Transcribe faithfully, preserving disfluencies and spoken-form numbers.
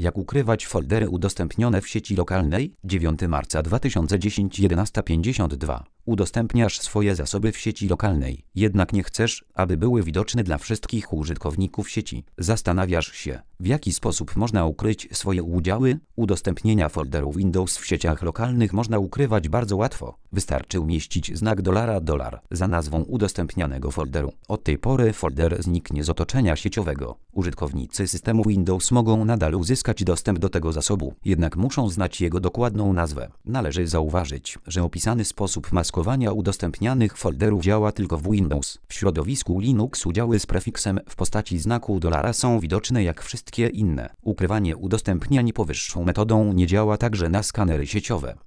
Jak ukrywać foldery udostępnione w sieci lokalnej? dziewiątego marca dwa tysiące dziesiątego, jedenasta pięćdziesiąt dwa. Udostępniasz swoje zasoby w sieci lokalnej, jednak nie chcesz, aby były widoczne dla wszystkich użytkowników sieci. Zastanawiasz się, w jaki sposób można ukryć swoje udziały? Udostępnienia folderów Windows w sieciach lokalnych można ukrywać bardzo łatwo. Wystarczy umieścić znak dolara dolar za nazwą udostępnianego folderu. Od tej pory folder zniknie z otoczenia sieciowego. Użytkownicy systemu Windows mogą nadal uzyskać dostęp do tego zasobu, jednak muszą znać jego dokładną nazwę. Należy zauważyć, że opisany sposób maskowania udostępnianych folderów działa tylko w Windows. W środowisku Linux udziały z prefiksem w postaci znaku dolara są widoczne jak wszystkie inne. Ukrywanie udostępniań powyższą metodą nie działa także na skanery sieciowe.